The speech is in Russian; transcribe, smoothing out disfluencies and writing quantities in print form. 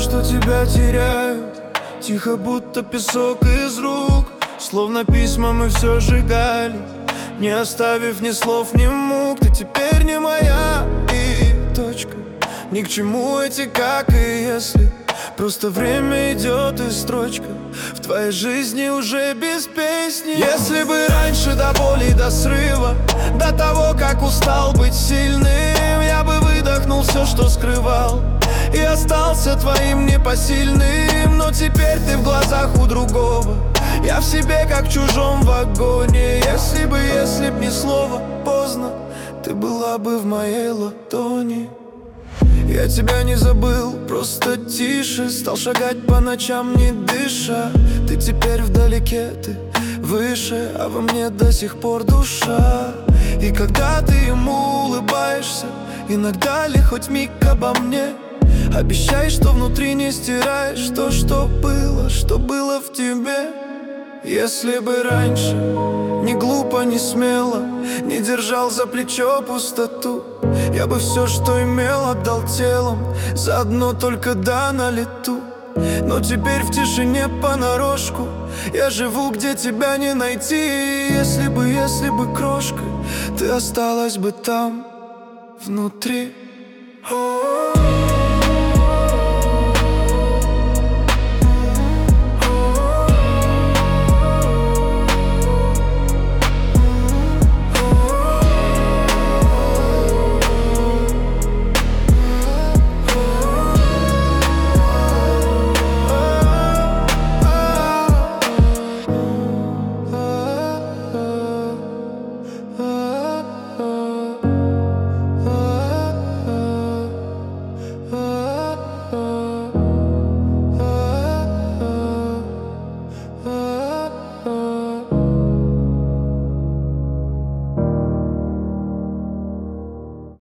что тебя теряю, тихо, будто песок из рук. Словно письма мы все сжигали, не оставив ни слов, ни мук. Ты теперь не моя, и точка. Ни к чему эти как и если. Просто время идет и строчка в твоей жизни уже без песни. Если бы раньше до боли, до срыва, до того, как устал быть сильным, я бы выдохнул все, что скрывал, и остался твоим непосильным. Но теперь ты в глазах у другого, я в себе, как в чужом вагоне. Если б ни слова, поздно, ты была бы в моей ладони. Я тебя не забыл, просто тише стал шагать по ночам, не дыша. Ты теперь вдалеке, ты выше, а во мне до сих пор душа. И когда ты ему улыбаешься, иногда ли хоть миг обо мне, обещай, что внутри не стираешь то, что было в тебе. Если бы раньше не глупо, не смело, не держал за плечо пустоту, я бы все, что имел, отдал телом, заодно только да на лету. Но теперь в тишине понарошку я живу, где тебя не найти. Если бы, крошка, ты осталась бы там, внутри.